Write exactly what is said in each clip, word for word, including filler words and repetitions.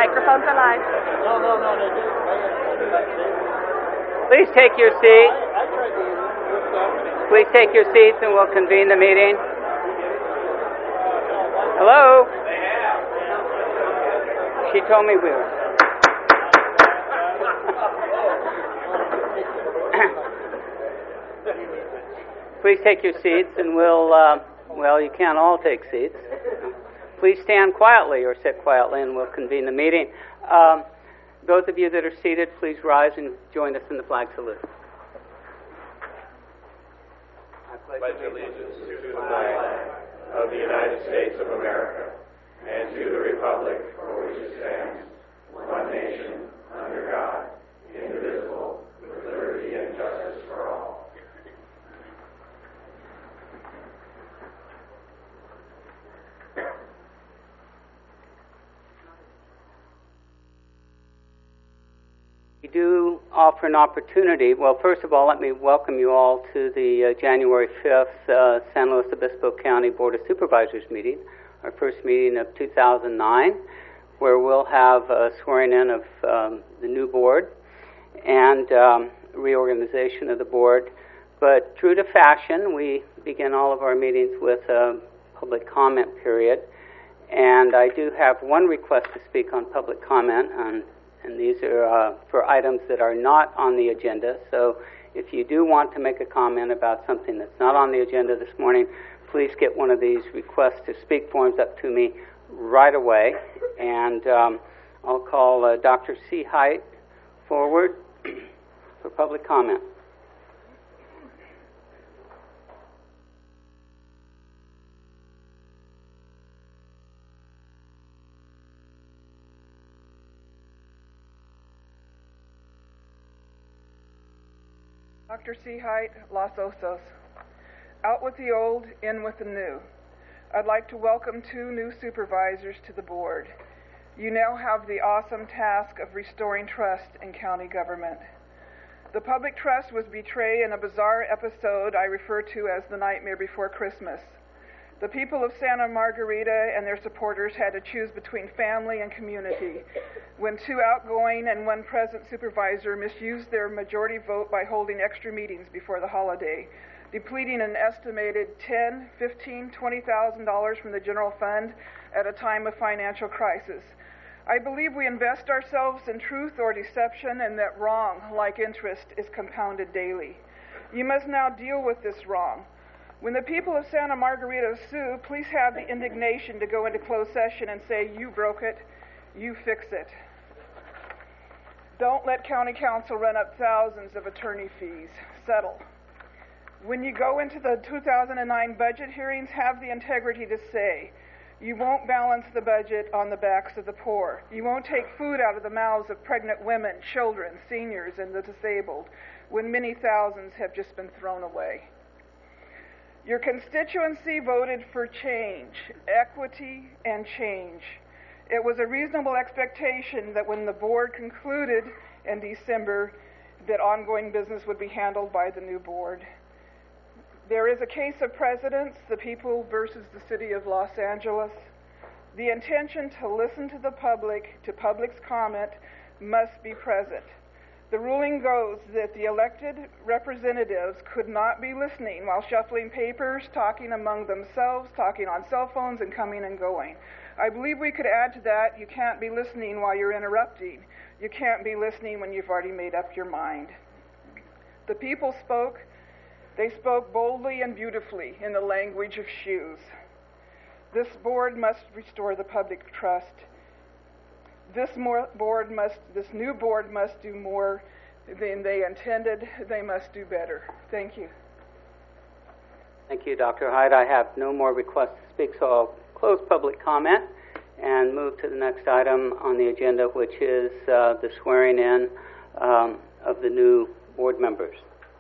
Microphones are live. No, no, no, they didn't. Please take your seat. Please take your seats and we'll convene the meeting. Hello? She told me we were. Please take your seats and we'll, uh, well, you can't all take seats. Please stand quietly or sit quietly and we'll convene the meeting. Um, those of you that are seated, please rise and join us in the flag salute. I pledge allegiance to the flag of the United States of America and to the republic for which it stands, one nation, under God, indivisible, with liberty and justice for all. We do offer an opportunity. Well, first of all, let me welcome you all to the uh, January fifth uh, San Luis Obispo County Board of Supervisors meeting, our first meeting of two thousand nine, where we'll have a swearing in of um, the new board and um, reorganization of the board. But true to fashion, we begin all of our meetings with a public comment period. And I do have one request to speak on public comment, and, and these are uh, for items that are not on the agenda. So if you do want to make a comment about something that's not on the agenda this morning, please get one of these requests to speak forms up to me right away. And um, I'll call uh, Doctor C. Height forward for public comment. Doctor C. Height, Los Osos. Out with the old, in with the new. I'd like to welcome two new supervisors to the board. You now have the awesome task of restoring trust in county government. The public trust was betrayed in a bizarre episode I refer to as the Nightmare Before Christmas. The people of Santa Margarita and their supporters had to choose between family and community when two outgoing and one present supervisor misused their majority vote by holding extra meetings before the holiday, depleting an estimated ten, fifteen, twenty thousand dollars from the general fund at a time of financial crisis. I believe we invest ourselves in truth or deception, and that wrong, like interest, is compounded daily. You must now deal with this wrong. When the people of Santa Margarita sue, please have the indignation to go into closed session and say, you broke it, you fix it. Don't let county council run up thousands of attorney fees. Settle. When you go into the two thousand nine budget hearings, have the integrity to say, you won't balance the budget on the backs of the poor. You won't take food out of the mouths of pregnant women, children, seniors, and the disabled, when many thousands have just been thrown away. Your constituency voted for change, equity, and change. It was a reasonable expectation that when the board concluded in December that ongoing business would be handled by the new board. There is a case of precedence, the people versus the city of Los Angeles. The intention to listen to the public, to public's comment, must be present. The ruling goes that the elected representatives could not be listening while shuffling papers, talking among themselves, talking on cell phones, and coming and going. I believe we could add to that, you can't be listening while you're interrupting. You can't be listening when you've already made up your mind. The people spoke. They spoke boldly and beautifully in the language of shoes. This board must restore the public trust. This more board must, this new board must do more than they intended. They must do better. Thank you. Thank you, Doctor Hyde. I have no more requests to speak, so I'll close public comment and move to the next item on the agenda, which is uh, the swearing in um, of the new board members.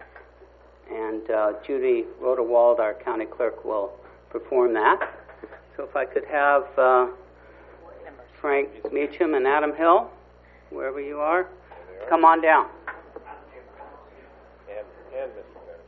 And uh, Judy Rodewald, our county clerk, will perform that. So if I could have uh, Frank Meacham and Adam Hill, wherever you are, come on down. And, and Mister Mayor.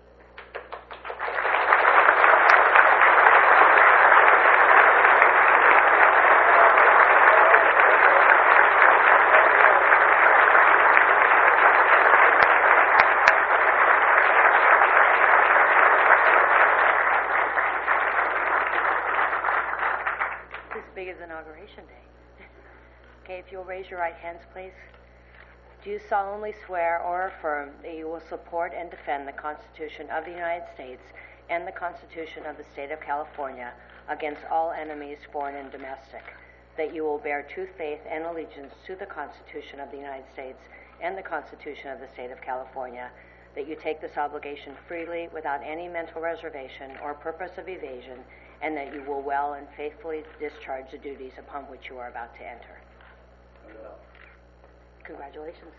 big as Inauguration Day. Okay, if you'll raise your right hands, please. Do you solemnly swear or affirm that you will support and defend the Constitution of the United States and the Constitution of the State of California against all enemies, foreign and domestic, that you will bear true faith and allegiance to the Constitution of the United States and the Constitution of the State of California, that you take this obligation freely without any mental reservation or purpose of evasion, and that you will well and faithfully discharge the duties upon which you are about to enter? Congratulations.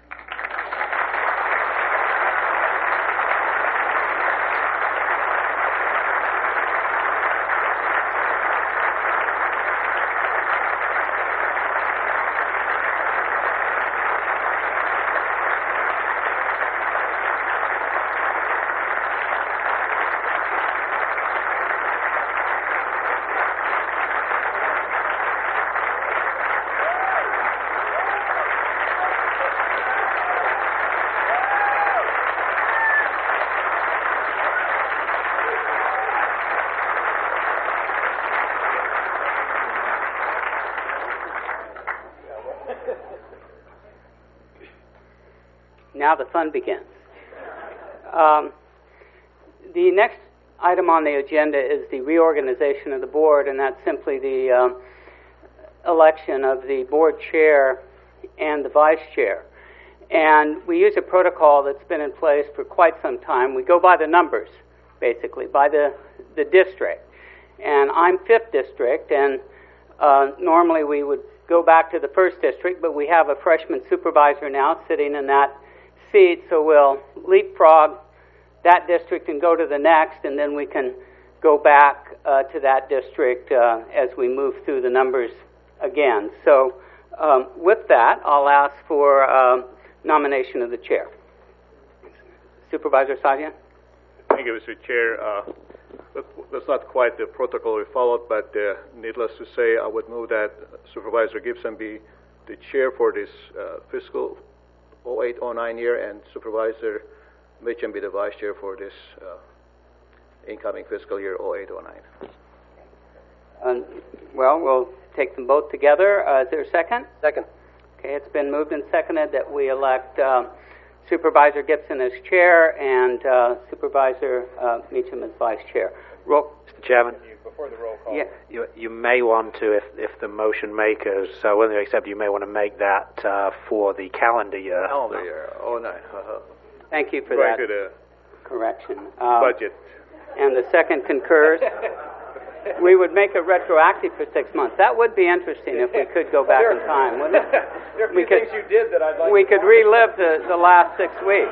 Now the fun begins. Um, the next item on the agenda is the reorganization of the board, and that's simply the um, election of the board chair and the vice chair. And we use a protocol that's been in place for quite some time. We go by the numbers, basically, by the, the district. And I'm fifth district, and uh, normally we would go back to the first district, but we have a freshman supervisor now sitting in that seat, so we'll leapfrog that district and go to the next, and then we can go back uh, to that district uh, as we move through the numbers again. So um, with that, I'll ask for um, nomination of the chair. Supervisor Sajian? Thank you, Mister Chair. Uh, that, that's not quite the protocol we followed, but uh, needless to say, I would move that Supervisor Gibson be the chair for this uh, fiscal oh eight oh nine year, and Supervisor Mitchum be the vice chair for this uh, incoming fiscal year oh eight oh nine. Um, well, we'll take them both together. Uh, is there a second? Second. Okay, it's been moved and seconded that we elect uh, Supervisor Gibson as chair and uh, Supervisor uh, Meacham as vice chair. Roll. Mister Chairman, Before the roll call. Yeah. you you may want to, if if the motion makers uh, willing to accept, you may want to make that uh, for the calendar year. Calendar year oh nine. Uh-huh. Thank you for Going that to the correction. Um, budget. And the second concurs. We would make it retroactive for six months. That would be interesting if we could go back in time, wouldn't it? There are a We few could- things you did that I'd like We to could relive the, the last six weeks.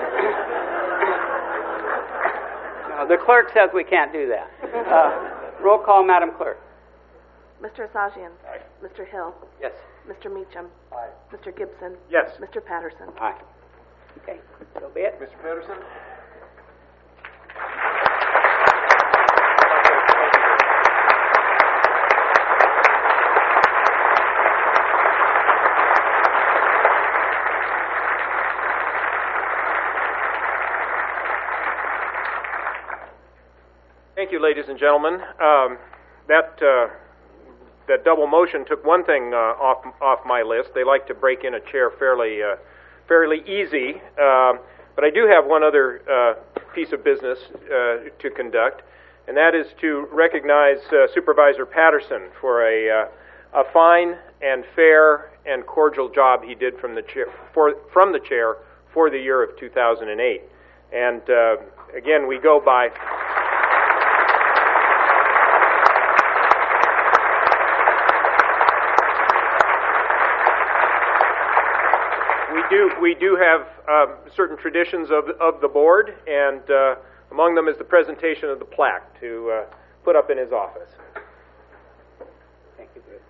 No, the clerk says we can't do that. Uh, roll call, Madam Clerk. Mister Asajian. Mister Hill. Yes. Mister Meacham. Mister Gibson. Yes. Mister Patterson. Aye. Okay, so be it. Mister Patterson? Thank you, ladies and gentlemen. Um, that uh, that double motion took one thing uh, off off my list. They like to break in a chair fairly uh, fairly easy, um, but I do have one other uh, piece of business uh, to conduct, and that is to recognize uh, Supervisor Patterson for a uh, a fine and fair and cordial job he did from the chair for from the chair for the year of two thousand eight. And uh, again, we go by. We do we do have um, certain traditions of of the board, and uh, among them is the presentation of the plaque to uh, put up in his office. Thank you, Bruce.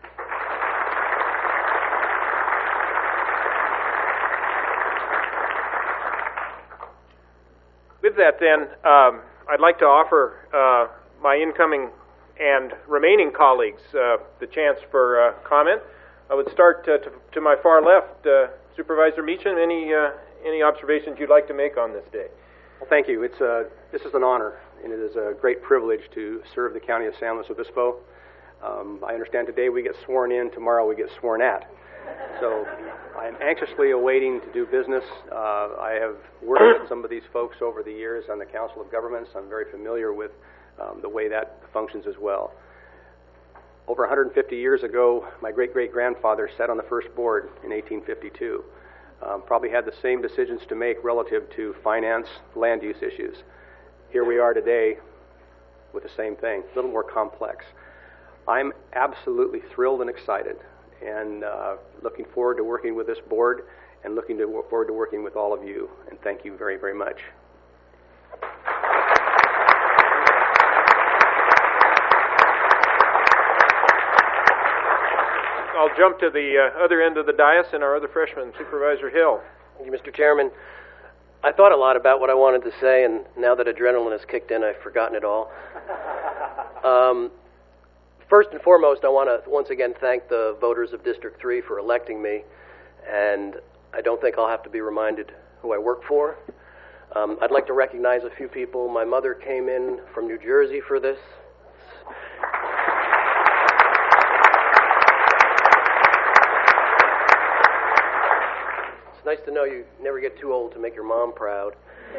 With that, then, um, I'd like to offer uh, my incoming and remaining colleagues uh, the chance for uh, comment. I would start uh, to, to my far left, uh, Supervisor Meacham. Any uh, any observations you'd like to make on this day? Well, thank you. It's uh, this is an honor, and it is a great privilege to serve the county of San Luis Obispo. Um, I understand today we get sworn in, tomorrow we get sworn at. So I am anxiously awaiting to do business. Uh, I have worked with some of these folks over the years on the Council of Governments. I'm very familiar with um, the way that functions as well. Over one hundred fifty years ago, my great-great-grandfather sat on the first board in eighteen fifty-two. Um, probably had the same decisions to make relative to finance, land use issues. Here we are today with the same thing, a little more complex. I'm absolutely thrilled and excited, and uh, looking forward to working with this board, and looking to forward to working with all of you. And thank you very, very much. I'll jump to the uh, other end of the dais, and our other freshman, Supervisor Hill. Thank you, Mister Chairman. I thought a lot about what I wanted to say, and now that adrenaline has kicked in, I've forgotten it all. Um, first and foremost, I want to once again thank the voters of District three for electing me, and I don't think I'll have to be reminded who I work for. Um, I'd like to recognize a few people. My mother came in from New Jersey for this. It's nice to know you never get too old to make your mom proud.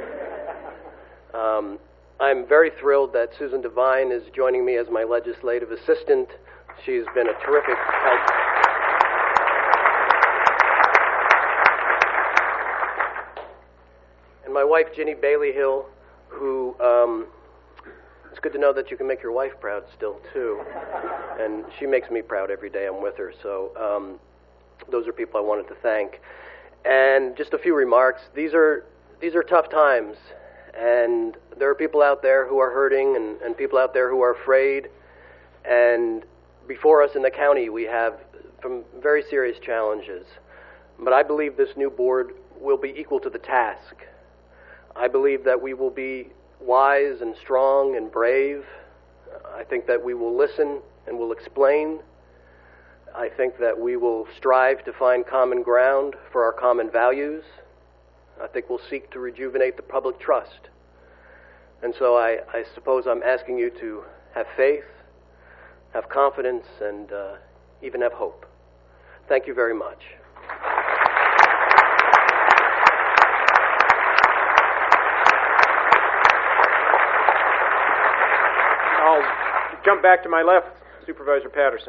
Um, I'm very thrilled that Susan Devine is joining me as my legislative assistant. She's been a terrific help. And my wife, Ginny Bailey Hill, who, um, it's good to know that you can make your wife proud still, too. And she makes me proud every day I'm with her. So um, those are people I wanted to thank. And just a few remarks. These are these are tough times, and there are people out there who are hurting, and, and people out there who are afraid. And before us in the county, we have some very serious challenges. But I believe this new board will be equal to the task. I believe that we will be wise and strong and brave. I think that we will listen and will explain. I think that we will strive to find common ground for our common values. I think we'll seek to rejuvenate the public trust. And so I, I suppose I'm asking you to have faith, have confidence, and uh, even have hope. Thank you very much. I'll jump back to my left, Supervisor Patterson.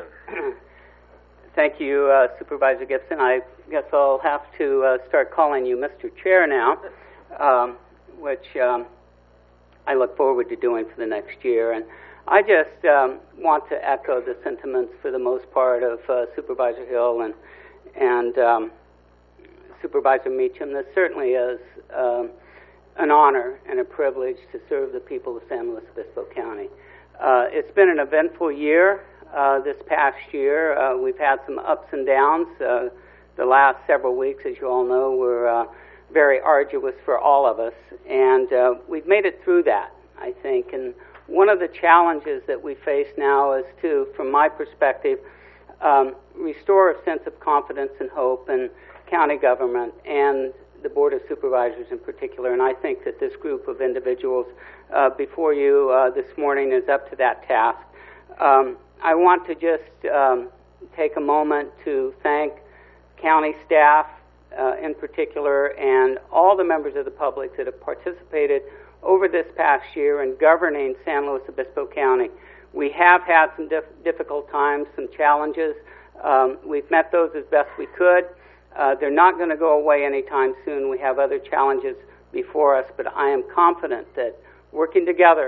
Thank you, uh, Supervisor Gibson. I guess I'll have to uh, start calling you Mister Chair now, um, which um, I look forward to doing for the next year. And I just um, want to echo the sentiments, for the most part, of uh, Supervisor Hill and and um, Supervisor Meacham. This certainly is um, an honor and a privilege to serve the people of San Luis Obispo County. Uh, it's been an eventful year. Uh, this past year, uh, we've had some ups and downs. Uh, the last several weeks, as you all know, were uh, very arduous for all of us, and uh, we've made it through that, I think. And one of the challenges that we face now is to, from my perspective, um, restore a sense of confidence and hope in county government and the Board of Supervisors in particular. And I think that this group of individuals uh, before you uh, this morning is up to that task. Um, I want to just um, take a moment to thank county staff uh, in particular and all the members of the public that have participated over this past year in governing San Luis Obispo County. We have had some dif- difficult times, some challenges. Um, we've met those as best we could. Uh, they're not going to go away anytime soon. We have other challenges before us, but I am confident that working together,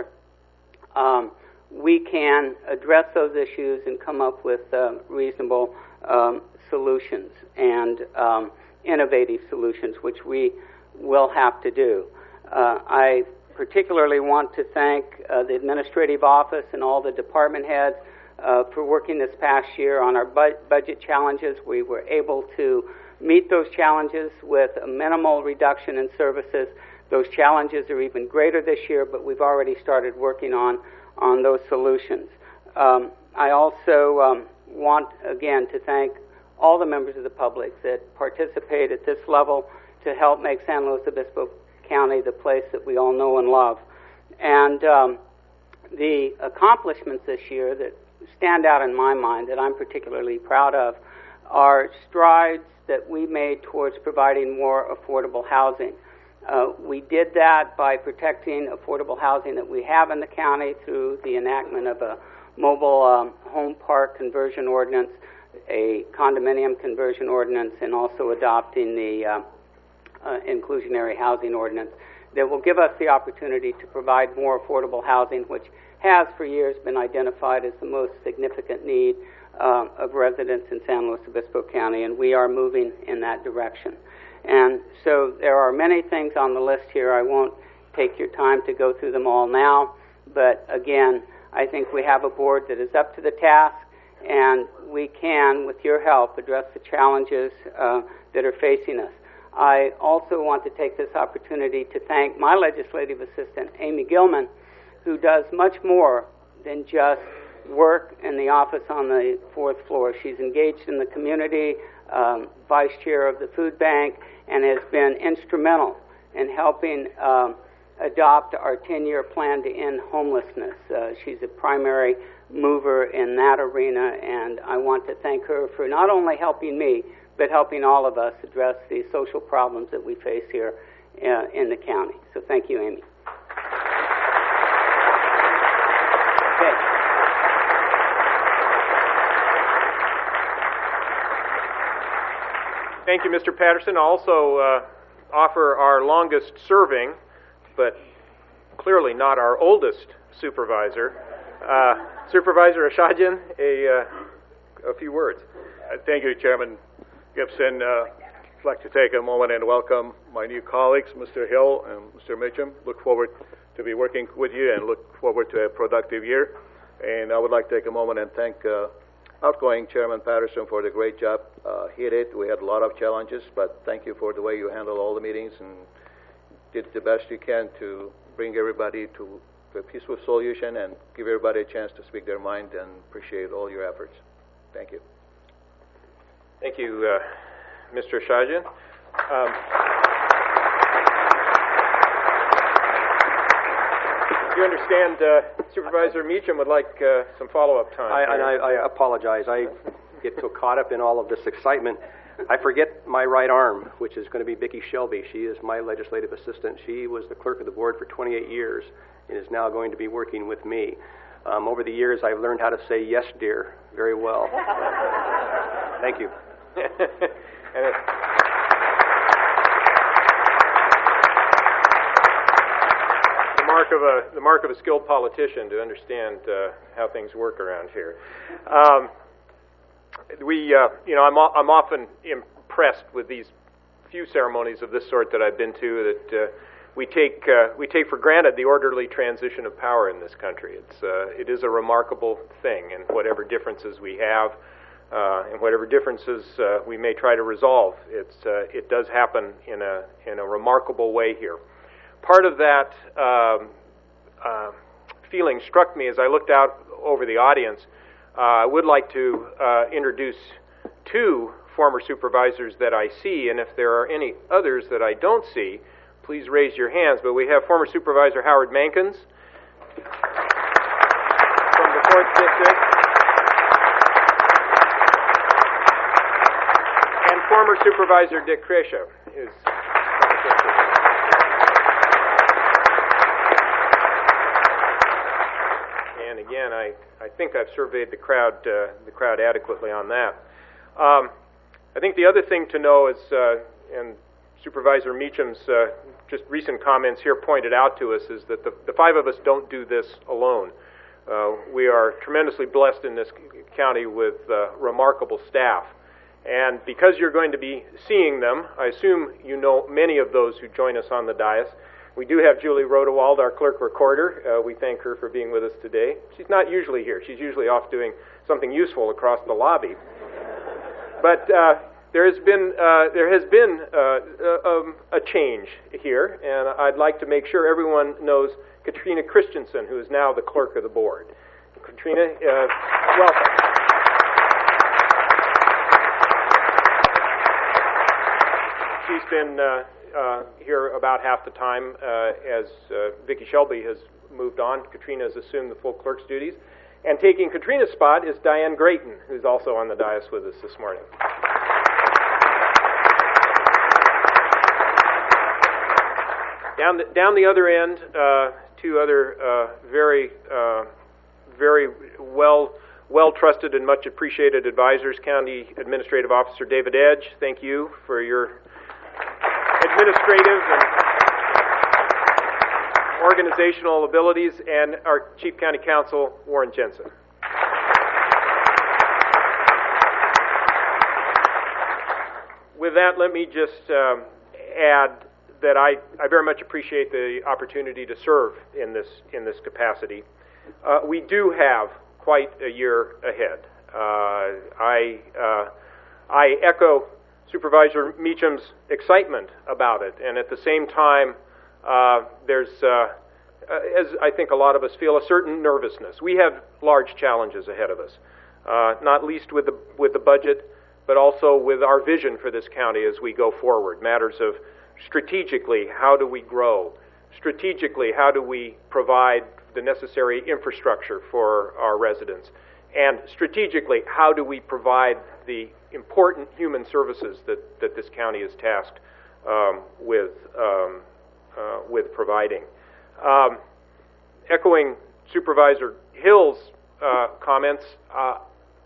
um, we can address those issues and come up with uh, reasonable um, solutions and um, innovative solutions, which we will have to do. Uh, I particularly want to thank uh, the administrative office and all the department heads uh, for working this past year on our bu- budget challenges. We were able to meet those challenges with a minimal reduction in services. Those challenges are even greater this year, but we've already started working on on those solutions. Um, I also um, want, again, to thank all the members of the public that participate at this level to help make San Luis Obispo County the place that we all know and love. And um, the accomplishments this year that stand out in my mind that I'm particularly proud of are strides that we made towards providing more affordable housing. Uh, we did that by protecting affordable housing that we have in the county through the enactment of a mobile um, home park conversion ordinance, a condominium conversion ordinance, and also adopting the uh, uh, inclusionary housing ordinance that will give us the opportunity to provide more affordable housing, which has for years been identified as the most significant need uh, of residents in San Luis Obispo County, and we are moving in that direction. And so there are many things on the list here. I won't take your time to go through them all now, but again, I think we have a board that is up to the task, and we can, with your help, address the challenges uh, that are facing us. I also want to take this opportunity to thank my legislative assistant, Amy Gilman, who does much more than just work in the office on the fourth floor. She's engaged in the community, um, vice chair of the food bank, and has been instrumental in helping um, adopt our ten-year plan to end homelessness. Uh, she's a primary mover in that arena, and I want to thank her for not only helping me, but helping all of us address the social problems that we face here uh, in the county. So thank you, Amy. Okay. Thank you, Mister Patterson. I'll also uh, offer our longest serving, but clearly not our oldest supervisor, uh, Supervisor Ashajian, a, uh, a few words. Uh, thank you, Chairman Gibson. Uh, I'd like to take a moment and welcome my new colleagues, Mister Hill and Mister Mitchum. Look forward to be working with you and look forward to a productive year. And I would like to take a moment and thank uh, outgoing Chairman Patterson for the great job uh, he did. We had a lot of challenges, but thank you for the way you handled all the meetings and did the best you can to bring everybody to a peaceful solution and give everybody a chance to speak their mind, and appreciate all your efforts. Thank you. Thank you, uh, Mister Ashajian. Um, you understand uh, Supervisor Meacham would like uh, some follow-up time. I, and I, I apologize. I get so caught up in all of this excitement, I forget my right arm, which is going to be Vicki Shelby. She is my legislative assistant. She was the clerk of the board for twenty-eight years and is now going to be working with me. Um, over the years, I've learned how to say yes, dear, very well. Thank you. And it, the mark of a the mark of a skilled politician to understand uh, how things work around here. Um, we, uh, you know, I'm I'm often impressed with these few ceremonies of this sort that I've been to that uh, we take uh, we take for granted the orderly transition of power in this country. It's uh, it is a remarkable thing, and whatever differences we have. Uh, and whatever differences uh, we may try to resolve, it's, uh, it does happen in a, in a remarkable way here. Part of that um, uh, feeling struck me as I looked out over the audience. Uh, I would like to uh, introduce two former supervisors that I see, and if there are any others that I don't see, please raise your hands. But we have former Supervisor Howard Mankins from the fourth District. Former Supervisor Dick Kresha is. And again, I, I think I've surveyed the crowd uh, the crowd adequately on that. Um, I think the other thing to know is, uh, and Supervisor Meacham's uh, just recent comments here pointed out to us, is that the, the five of us don't do this alone. Uh, we are tremendously blessed in this county with uh, remarkable staff. And because you're going to be seeing them, I assume you know many of those who join us on the dais. We do have Julie Rodewald, our clerk recorder. Uh, we thank her for being with us today. She's not usually here. She's usually off doing something useful across the lobby. But uh, there has been uh, there has been uh, um, a change here, and I'd like to make sure everyone knows Katrina Christensen, who is now the clerk of the board. Katrina, uh, welcome. She's been uh, uh, here about half the time uh, as uh, Vicki Shelby has moved on. Katrina has assumed the full clerk's duties. And taking Katrina's spot is Diane Grayton, who's also on the dais with us this morning. Down the, down the other end, uh, two other uh, very, uh, very well, well-trusted and much appreciated advisors. County Administrative Officer David Edge, thank you for your administrative and organizational abilities, and our Chief County Counsel, Warren Jensen. With that, let me just um, add that I, I very much appreciate the opportunity to serve in this, in this capacity. Uh, we do have quite a year ahead. Uh, I, uh, I echo Supervisor Meacham's excitement about it, and at the same time, Uh, there's, uh, as I think a lot of us feel, a certain nervousness. We have large challenges ahead of us, uh, not least with the, with the budget, but also with our vision for this county as we go forward. Matters of strategically, how do we grow? Strategically, how do we provide the necessary infrastructure for our residents? And strategically, how do we provide the important human services that, that this county is tasked um, with um, Uh, with providing. Um, echoing Supervisor Hill's uh, comments, uh,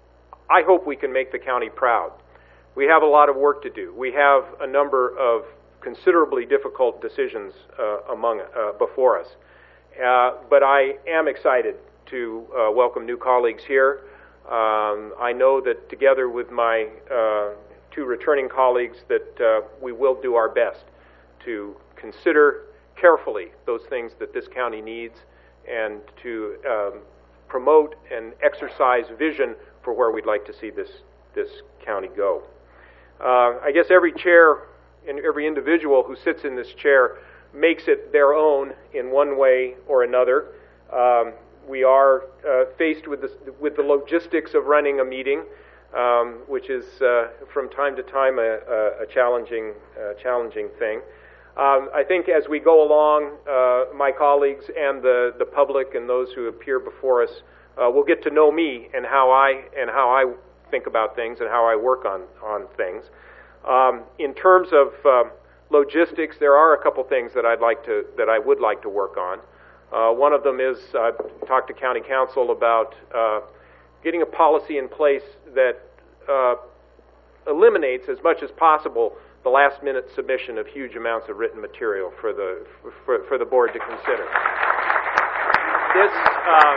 I hope we can make the county proud. We have a lot of work to do. We have a number of considerably difficult decisions uh, among uh, before us. Uh, but I am excited to uh, welcome new colleagues here. Um, I know that together with my uh, two returning colleagues that uh, we will do our best to consider carefully those things that this county needs and to um, promote and exercise vision for where we'd like to see this, this county go. Uh, I guess every chair and every individual who sits in this chair makes it their own in one way or another. Um, we are uh, faced with, this, with the logistics of running a meeting, um, which is uh, from time to time a, a, a challenging, uh, challenging thing. Um, I think as we go along, uh, my colleagues and the, the public and those who appear before us uh, will get to know me and how I and how I think about things and how I work on on things. Um, in terms of uh, logistics, there are a couple things that I'd like to that I would like to work on. Uh, one of them is I've talked to County Council about uh, getting a policy in place that uh, eliminates as much as possible the last-minute submission of huge amounts of written material for the for, for the board to consider. This uh,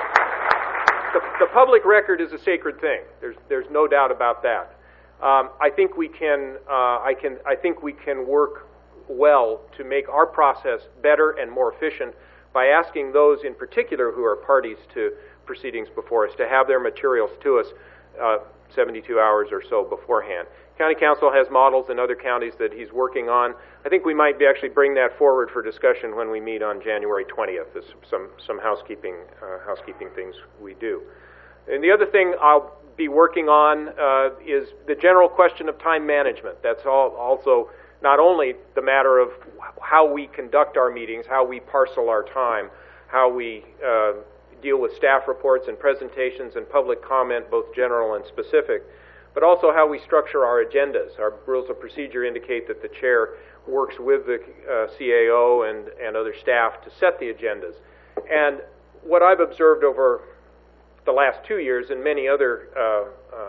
the, the public record is a sacred thing. There's there's no doubt about that. Um, I think we can uh, I can I think we can work well to make our process better and more efficient by asking those in particular who are parties to proceedings before us to have their materials to us uh, seventy-two hours or so beforehand. County Council has models in other counties that he's working on. I think we might be actually bring that forward for discussion when we meet on January twentieth. There's some, some housekeeping, uh, housekeeping things we do. And the other thing I'll be working on uh, is the general question of time management. That's all, also not only the matter of how we conduct our meetings, how we parcel our time, how we uh, deal with staff reports and presentations and public comment, both general and specific, but also how we structure our agendas. Our rules of procedure indicate that the chair works with the uh, C A O and, and other staff to set the agendas. And what I've observed over the last two years and many other uh,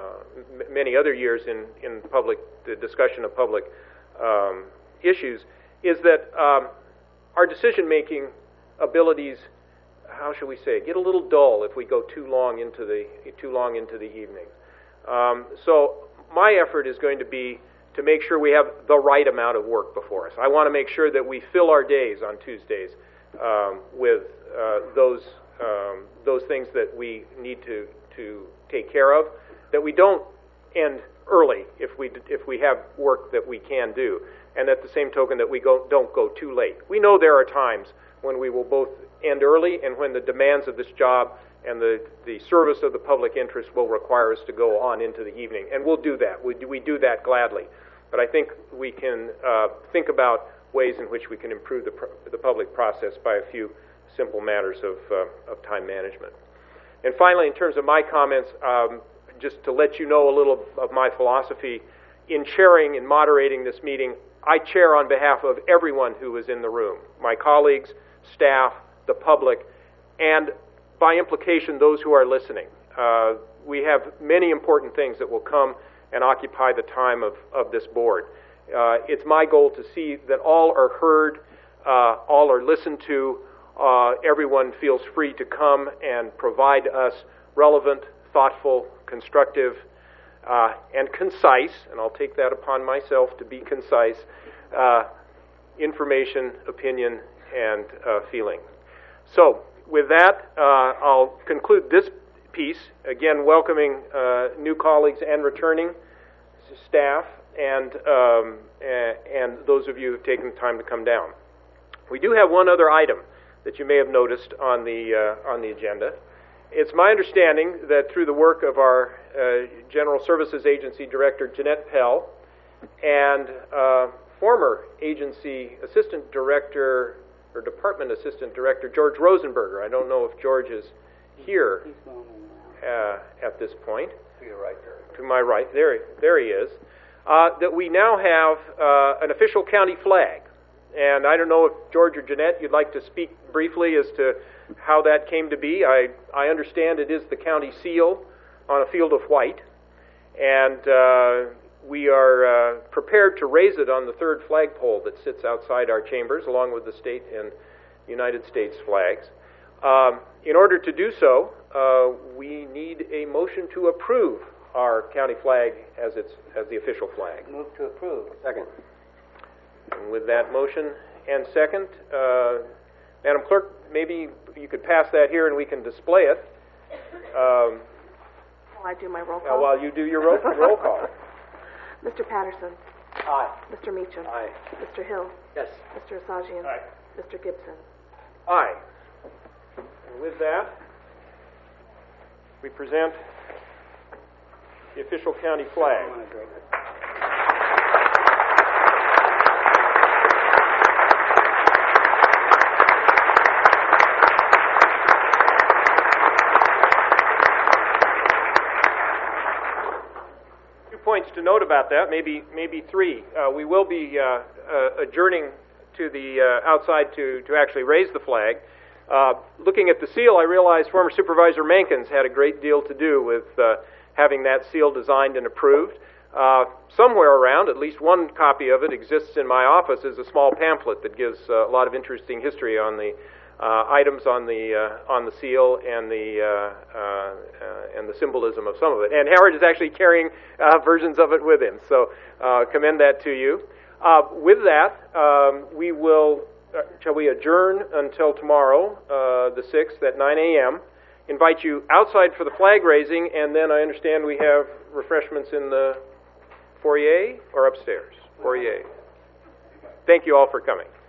uh, m- many other years in, in public the discussion of public um, issues is that um, our decision-making abilities, how shall we say, get a little dull if we go too long into the too long into the evening. Um, so my effort is going to be to make sure we have the right amount of work before us. I want to make sure that we fill our days on Tuesdays um, with uh, those um, those things that we need to to take care of, that we don't end early if we if we have work that we can do, and at the same token that we go, don't go too late. We know there are times when we will both end early and when the demands of this job and the, the service of the public interest will require us to go on into the evening. And we'll do that. We do, we do that gladly. But I think we can uh, think about ways in which we can improve the, the public process by a few simple matters of, uh, of time management. And finally, in terms of my comments, um, just to let you know a little of my philosophy, in chairing and moderating this meeting, I chair on behalf of everyone who is in the room, my colleagues, staff, the public, and by implication, those who are listening. Uh, we have many important things that will come and occupy the time of, of this board. Uh, it's my goal to see that all are heard, uh, all are listened to, uh, everyone feels free to come and provide us relevant, thoughtful, constructive, uh, and concise, and I'll take that upon myself to be concise, uh, information, opinion, and uh, feeling. So, with that, uh, I'll conclude this piece, again welcoming uh, new colleagues and returning staff, and, um, and those of you who've taken the time to come down. We do have one other item that you may have noticed on the, uh, on the agenda. It's my understanding that through the work of our uh, General Services Agency Director, Jeanette Pell, and uh, former Agency Assistant Director, or Department Assistant Director, George Rosenberger. I don't know if George is here uh, at this point. To your right there. To my right, there, there he is. Uh, that we now have uh, an official county flag. And I don't know if George or Jeanette, you'd like to speak briefly as to how that came to be. I, I understand it is the county seal on a field of white, and uh, we are uh, prepared to raise it on the third flagpole that sits outside our chambers, along with the state and United States flags. Um, in order to do so, uh, we need a motion to approve our county flag as its as the official flag. Move to approve. Second. And with that motion and second, uh, Madam Clerk, maybe you could pass that here and we can display it. Um, Will I do my roll uh, call? while you do your roll, roll call. Mister Patterson. Aye. Mister Meacham. Aye. Mister Hill. Yes. Mister Asajian. Aye. Mister Gibson. Aye. And with that, we present the official county flag. Points to note about that, maybe maybe three. Uh, we will be uh, uh, adjourning to the uh, outside to, to actually raise the flag. Uh, looking at the seal, I realized former Supervisor Mankins had a great deal to do with uh, having that seal designed and approved. Uh, somewhere around, at least one copy of it exists in my office as a small pamphlet that gives uh, a lot of interesting history on the Uh, items on the uh, on the seal and the uh, uh, uh, and the symbolism of some of it. And Howard is actually carrying uh, versions of it with him, so uh, commend that to you. Uh, with that, um, we will uh, shall we adjourn until tomorrow, uh, the sixth at nine a.m. Invite you outside for the flag raising, and then I understand we have refreshments in the foyer or upstairs. Foyer. Thank you all for coming.